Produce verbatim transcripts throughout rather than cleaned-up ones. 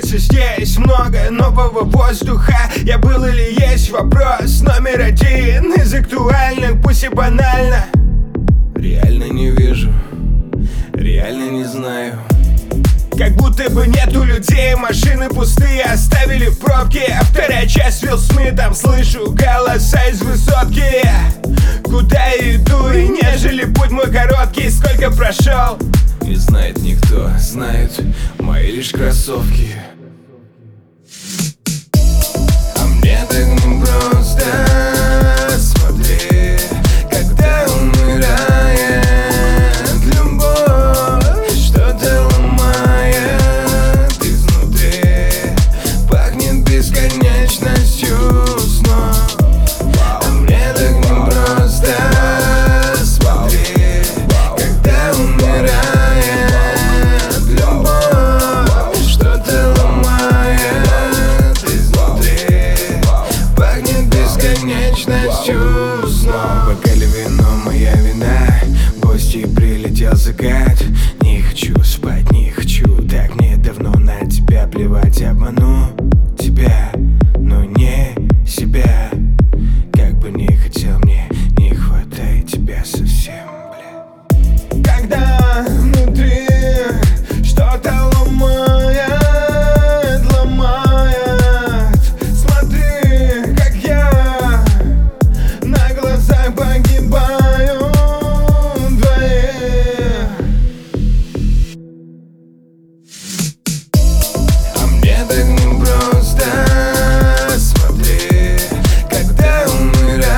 улице здесь много нового воздуха. Я был или есть вопрос номер один из актуальных, пусть и банально. Реально не вижу, реально не знаю. Как будто бы нету людей, машины пустые, оставили в пробке. А вторая часть Уилл Смитом, слышу голоса из высотки. Куда я иду, и нежели путь мой короткий, сколько прошел, не знает никто, знают мои лишь кроссовки. А мне так непросто, смотри, когда умирает любовь, что-то ломает изнутри, пахнет бесконечностью снов. А мне так непросто, смотри, когда умирает любовь, что-то ломает изнутри, пахнет бесконечностью снов. Бокале вино, моя вина, в гости прилетел закат. Не хочу спать, не хочу, так мне давно на тебя плевать. Обману тебя, но не себя. Как бы не хотел, мне не хватает тебя совсем, бля. Когда внутри что-то ломает, ломает, смотри, как я на глазах погибаю двоих. А мне так непросто, смотри, когда умирает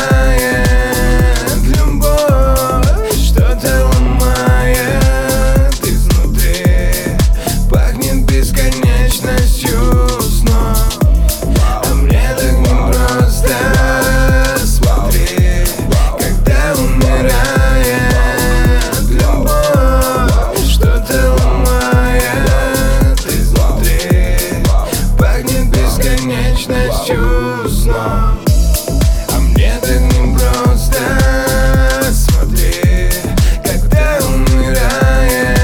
любовь, что-то ломает изнутри, пахнет бесконечностью снов. А мне так непросто, смотри, когда умирает любовь, что-то ломает изнутри, пахнет бесконечностью снов. А мне так непросто, смотри, когда умирает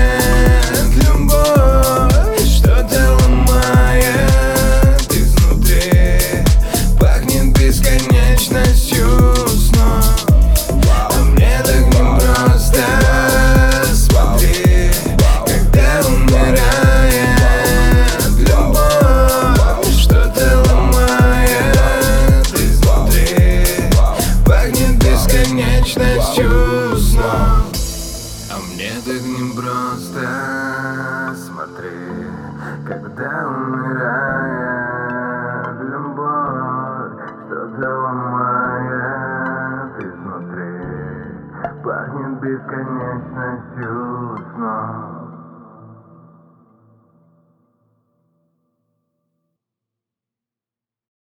любовь, что-то ломает изнутри, пахнет бесконечностью снов. А мне так непросто, смотри, когда умирает любовь, что-то ломает изнутри, пахнет бесконечностью снов. А мне так непросто, смотри, когда умирает любовь, что-то ломает изнутри, пахнет бесконечностью снов.